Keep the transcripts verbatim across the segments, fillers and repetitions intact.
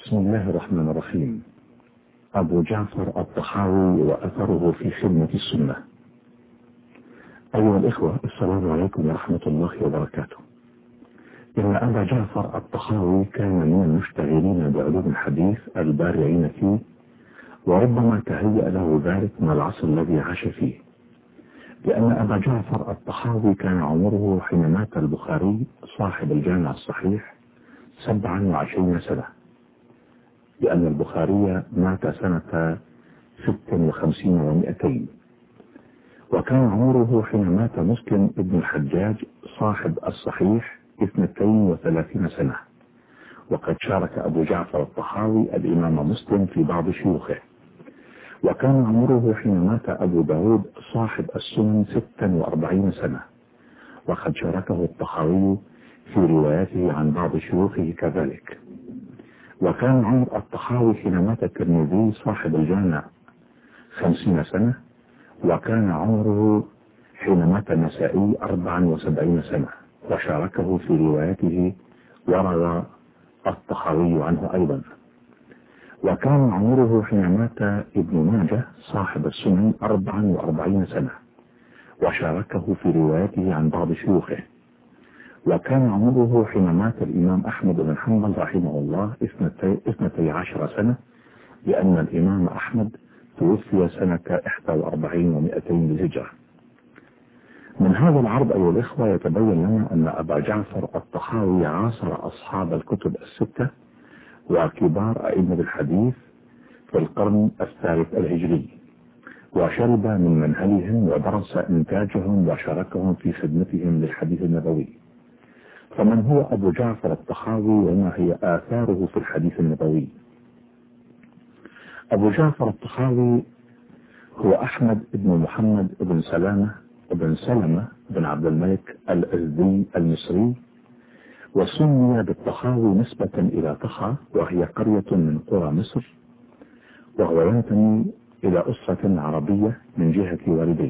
بسم الله الرحمن الرحيم. أبو جعفر الطحاوي وأثره في خدمة السنة. أيها الإخوة، السلام عليكم ورحمة الله وبركاته. إن أبا جعفر الطحاوي كان من المشتغلين بعلوم الحديث البارعين فيه، وربما تهيأ له ذلك من العصر الذي عاش فيه، لأن أبا جعفر الطحاوي كان عمره حين مات البخاري صاحب الجامع الصحيح سبعا وعشرين سنة، لأن البخاري مات سنة ست وخمسين ومئتين، وكان عمره حين مات مسلم ابن الحجاج صاحب الصحيح اثنتين وثلاثين سنة، وقد شارك أبو جعفر الطحاوي الإمام مسلم في بعض شيوخه. وكان عمره حين مات أبو داود صاحب السنن ستا وأربعين سنة، وقد شاركه الطحاوي في رواياته عن بعض شيوخه كذلك. وكان عمر الطحاوي حين مات الترمذي صاحب الجامع خمسين سنة، وكان عمره حين مات النسائي أربعا وسبعين سنة، وشاركه في روايته وروى الطحاوي عنه أيضا. وكان عمره حين مات ابن ماجه صاحب السنن أربعا وأربعين سنة، وشاركه في روايته عن بعض شيوخه. وكان عمره حين مات الإمام أحمد بن حنبل رحمه الله اثنتي عشر سنة، لأن الإمام أحمد توفي سنة إحدى وأربعين ومئتين للهجرة. من هذا العرض أيها الإخوة يتبين لنا أن أبا جعفر الطحاوي عاصر أصحاب الكتب الستة وكبار أئمة الحديث في القرن الثالث الهجري، وشرب من منهلهم ودرس إنتاجهم وشاركهم في خدمتهم للحديث النبوي. فمن هو أبو جعفر الطحاوي وما هي آثاره في الحديث النبوي؟ أبو جعفر الطحاوي هو أحمد بن محمد بن سلامة بن سلمة بن عبد الملك الأزدي المصري، وسمي بالطحاوي نسبة إلى طحا، وهي قرية من قرى مصر، وهو ينتمي إلى أسرة عربية من جهة والديه.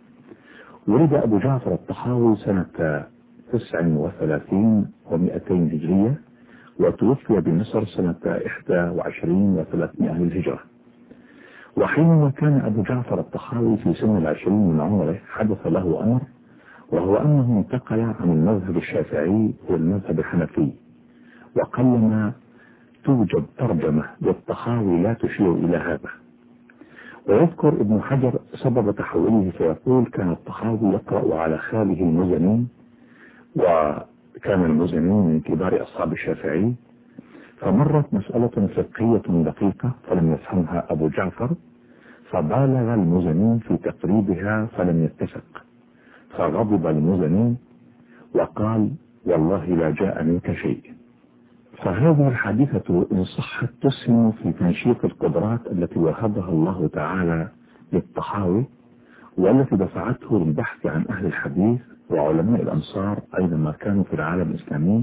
ولد أبو جعفر الطحاوي سنة تسع وثلاثين ومئتين هجرية، وتوفي بمصر سنة إحدى وعشرين وثلاثمائة للهجرة. وحينما كان أبو جعفر الطحاوي في سن العشرين من عمره حدث له أمر، وهو أنه انتقل عن المذهب الشافعي والمذهب الحنفي، وقلما توجد ترجمة للطحاوي لا تشير إلى هذا. ويذكر ابن حجر سبب تحوله فيقول: كان الطحاوي يقرأ على خاله المزني، وكان المزني من كبار أصحاب الشافعي، فمرت مسألة فقهية دقيقة فلم يفهمها أبو جعفر، فبالغ المزني في تقريبها فلم يتفق، فغضب المزني وقال: والله لا جاء منك شيء. فهذه الحادثة إن صحت تسهم في تنشيط القدرات التي وهبها الله تعالى للطحاوي، والتي دفعته للبحث عن أهل الحديث وعلماء الأمصار أينما كانوا في العالم الإسلامي،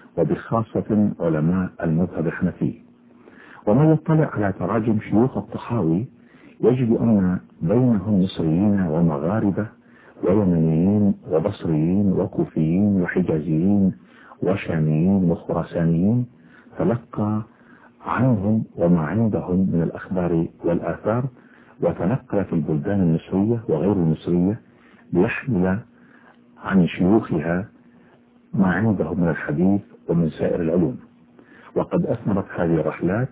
وبخاصة علماء المذهب الحنفي. ومن يطلع على تراجم شيوخ الطحاوي يجد أن بينهم مصريين ومغاربة ويمنيين وبصريين وكوفيين وحجازيين وشاميين وخراسانيين، تلقى عنهم وما عندهم من الأخبار والآثار، وتنقل في البلدان المصرية وغير المصرية ليحمل عن شيوخها ما عندهم من الحديث ومن سائر العلوم. وقد أثمرت هذه الرحلات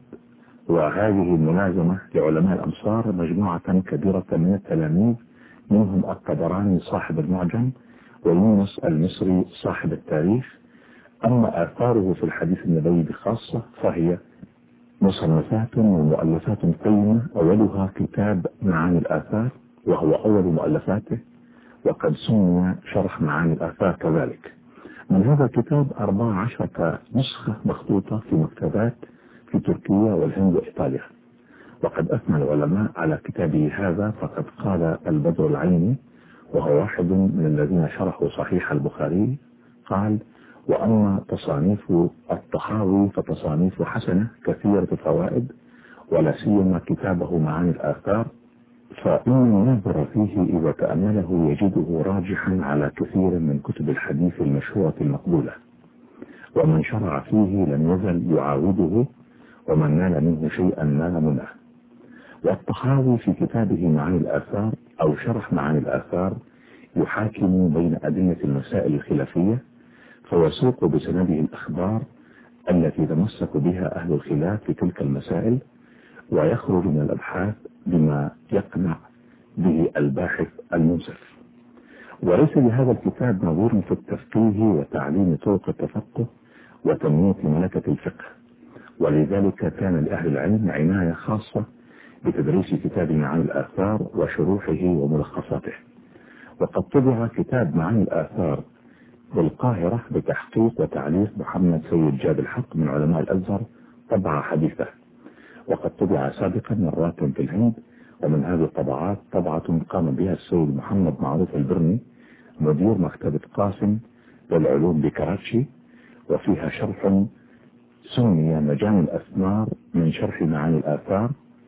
وهذه الملازمة لعلماء الأمصار مجموعة كبيرة من التلاميذ، منهم الطبراني صاحب المعجم، ويونس المصري صاحب التاريخ. أما آثاره في الحديث النبوي بخاصة فهي مصنفات ومؤلفات قيمة، أولها كتاب معاني الآثار وهو أول مؤلفاته، وقد سمي شرح معاني الآثار كذلك. من هذا الكتاب أربع عشرة نسخة مخطوطة في مكتبات في تركيا والهند وإيطاليا. وقد أثنى العلماء على كتابه هذا، فقد قال البدر العيني وهو واحد من الذين شرحوا صحيح البخاري، قال: وأما تصانيف الطحاوي فتصانيف حسنة كثيرة الفوائد، ولا سيما كتابه معاني الآثار، فإن الناظر فيه إذا تأمله يجده راجحا على كثير من كتب الحديث المشهورة المقبولة، ومن شرع فيه لم يزل يعاوده ومن نال منه شيئا نال منه. والطحاوي في كتابه معاني الآثار أو شرح معاني الآثار يحاكم بين أدلة المسائل الخلافية، فيسوق بسنده الأخبار التي تمسك بها أهل الخلاف في تلك المسائل، ويخرج من الأبحاث بما يقنع به الباحث المنصف. وليس لهذا الكتاب نظير في التفقيه وتعليم طرق التفقه وتنمية ملكة الفقه، ولذلك كان لأهل العلم عناية خاصة بتدريس كتاب معاني الآثار وشروحه وملخصاته. وقد طبع كتاب معاني الآثار بالقاهرة بتحقيق وتعليق محمد سيد جاد الحق من علماء الأزهر طبعة حديثة، وقد طبع سابقا مرات في الهند، ومن هذه الطبعات طبعة قام بها السيد محمد معروف البرني مدير مكتبة قاسم للعلوم بكراتشي، وفيها شرح سمي مجامع الأثمار من شرح معاني الآثار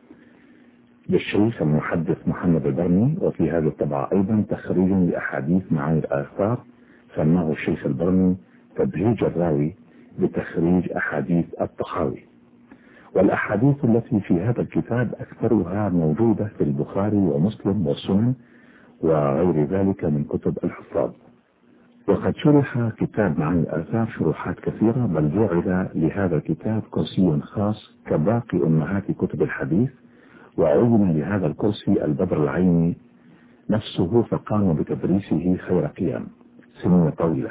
للشيخ المحدث محمد البرني. وفي هذه الطبعة أيضا تخريج لأحاديث معاني الآثار سماه الشيخ البرني تبهيج الراوي بتخريج أحاديث الطحاوي. والأحاديث التي في هذا الكتاب أكثرها موجودة في البخاري ومسلم والسنن وغير ذلك من كتب الحفاظ. وقد شرح كتاب معاني الآثار شروحات كثيرة، بل جعل لهذا الكتاب كرسي خاص كباقي أمهات كتب الحديث، وعين لهذا الكرسي البدر العيني نفسه فقام بتدريسه خير قيام سنين طويلة.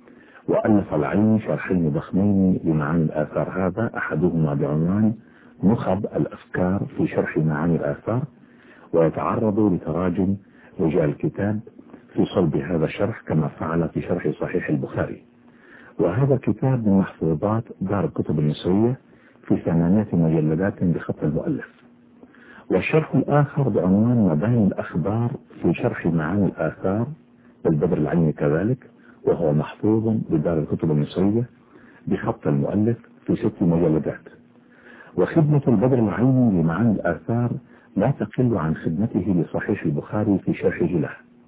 وألف العين شرحين ضخمين لمعاني الآثار، هذا أحدهما بعنوان نخب الأفكار في شرح معاني الآثار، ويتعرض لتراجم رجال الكتاب في صلب هذا الشرح كما فعل في شرح صحيح البخاري. وهذا الكتاب من محفوظات دار الكتب المصرية في ثمانية مجلدات بخط المؤلف. والشرح الآخر بعنوان مباني الأخبار في شرح معاني الآثار بالبدر العيني كذلك، وهو محفوظ بدار الكتب المصرية بخط المؤلف في ست مجلدات. وخدمة البدر العيني لمعاني الآثار لا تقل عن خدمته لصحيح البخاري في شرحه له.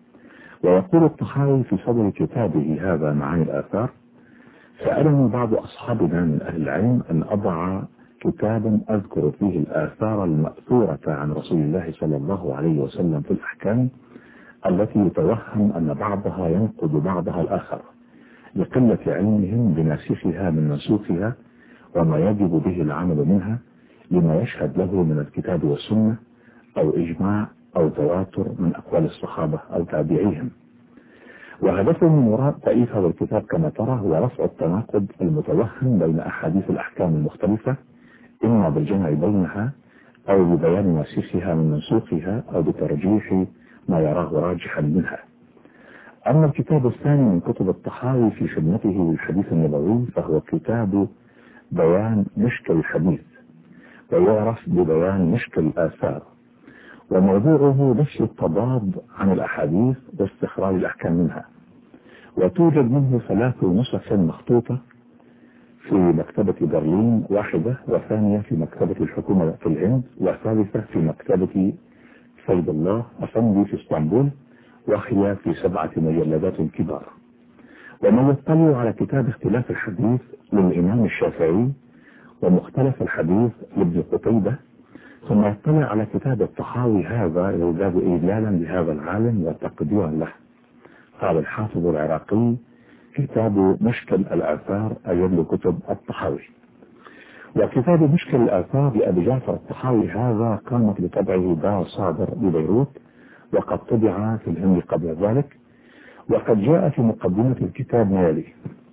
ويقول الطحاوي في صدر كتابه هذا معاني الآثار: سألني بعض أصحابنا من أهل العلم أن أضع كتابا أذكر فيه الآثار المأثورة عن رسول الله صلى الله عليه وسلم في الأحكام التي يتوهم أن بعضها ينقض بعضها الآخر لقلة علمهم بناسخها من منسوخها وما يجب به العمل منها لما يشهد له من الكتاب والسنة أو إجماع أو تواتر من أقوال الصحابة أو تابعيهم. وهدفه من وراء تأليف هذا الكتاب كما ترى هو رفع التناقض المتوهم بين أحاديث الأحكام المختلفة، إما بالجمع بينها أو ببيان ناسخها من منسوخها أو بترجيح ما يراه راجحا منها. أما الكتاب الثاني من كتب الطحاوي في خدمته للحديث النبوي فهو كتاب بيان مشكل الحديث، ويعرف ببيان مشكل الآثار، وموضوعه نفس التضاد عن الأحاديث واستخراج الأحكام منها. وتوجد منه ثلاث نسخ مخطوطة في مكتبة برلين واحدة، وثانية في مكتبة الحكومة في الهند، وثالثة في مكتبة سيد الله أفندي في اسطنبول، وهي في سبعة مجلدات كبار. ومن يطلع على كتاب اختلاف الحديث للإمام الشافعي ومختلف الحديث لابن قتيبة، ثم يطلع على كتاب الطحاوي هذا يزداد إجلالا لهذا العالم وتقديرا له. قال الحافظ العراقي: كتاب مشكل الآثار أجل كتب الطحاوي. وكتاب مشكل الآثار لأبي جعفر الطحاوي هذا قامت بطبعه دار صادر ببيروت، وقد طبع في الهند قبل ذلك. وقد جاء في مقدمة الكتاب ما يلي: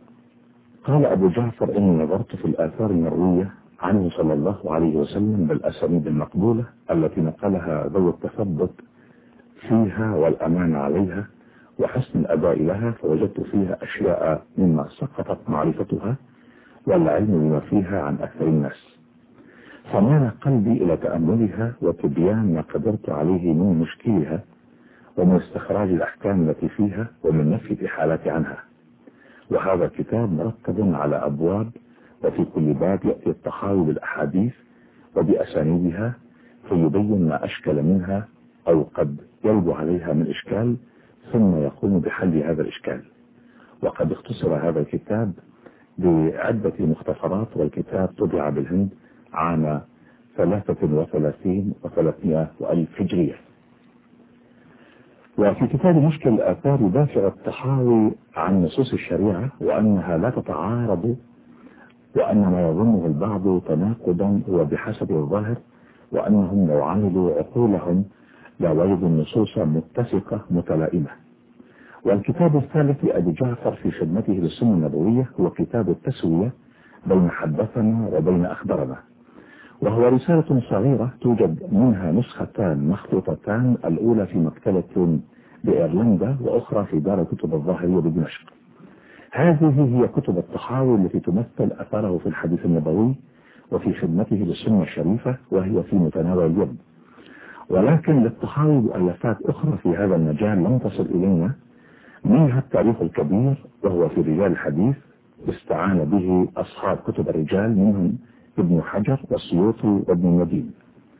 قال أبو جعفر: إني نظرت في الآثار المروية عنه صلى الله عليه وسلم بالأسانيد المقبولة التي نقلها ذو التثبت فيها والأمان عليها وحسن الأداء لها، فوجدت فيها أشياء مما سقطت معرفتها والعلم بما فيها عن أكثر الناس، فمال قلبي إلى تأملها وتبيان ما قدرت عليه من مشكلها ومن استخراج الأحكام التي فيها ومن نفي الإحالات عنها. وهذا الكتاب مرتب على أبواب، وفي كل باب يأتي الطحاوي بالأحاديث وبأسانيدها فيبين ما أشكل منها أو قد يلب عليها من إشكال، ثم يقوم بحل هذا الإشكال. وقد اختصر هذا الكتاب بعدة مختصرات، والكتاب طبع بالهند عام ثلاثة وثلاثين وثلاثمائة وألف هجرية. وفي كتاب مشكل الآثار يدافع الطحاوي عن نصوص الشريعة وأنها لا تتعارض، وأن ما يظنه البعض تناقضا هو بحسب الظاهر، وأنهم لو عملوا عقولهم لوجدوا النصوص متسقة متلائمة. والكتاب الثالث لأبي جعفر في خدمته للسنة النبوية هو كتاب التسوية بين حدثنا وبين أخبرنا، وهو رسالة صغيرة توجد منها نسختان مخطوطتان، الأولى في مكتبة بإيرلندا وأخرى في دار كتب الظاهرية بدمشق. هذه هي كتب الطحاوي التي تمثل أثره في الحديث النبوي وفي خدمته للسنة الشريفة، وهي في متناول اليد. ولكن للطحاوي مؤلفات أخرى في هذا المجال لم تصل إلينا، منها التاريخ الكبير وهو في رجال الحديث استعان به أصحاب كتب الرجال منهم ابن حجر والسيوطي وابن المدين.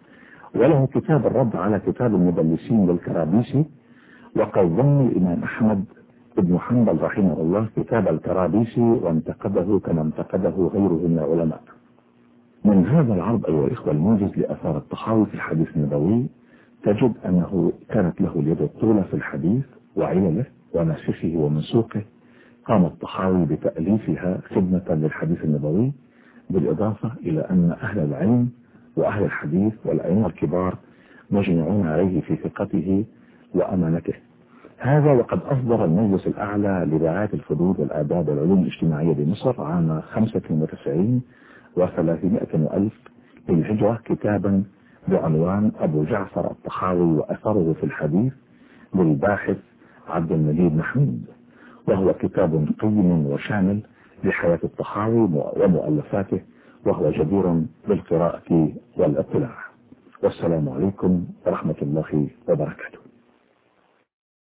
وله كتاب الرد على كتاب المدلسين للكرابيسي، وقد ظن الإمام أحمد ابن حنبل رحمه الله كتاب الكرابيسي وانتقده كما انتقده غيره من العلماء. من هذا العرض أيها الإخوة الموجز لأثار الطحاوي في الحديث النبوي تجد أنه كانت له اليد الطولة في الحديث وعلله وناسخه ومنسوقه. قام الطحاوي بتأليفها خدمة للحديث النبوي، بالإضافة إلى أن أهل العلم وأهل الحديث والأئمة الكبار مجمعون عليه في ثقته وأمانته. هذا وقد أصدر المجلس الأعلى لرعاية الفضول والآداب والعلوم الاجتماعية بمصر عام خمسة وتسعين وثلاثمائة وألف للهجرة كتابا بعنوان أبو جعفر الطحاوي وأثره في الحديث للباحث عبد المجيد محمود، وهو كتاب قيم وشامل لحياة الطحاوي ومؤلفاته، وهو جدير بالقراءة والاطلاع. والسلام عليكم ورحمة الله وبركاته.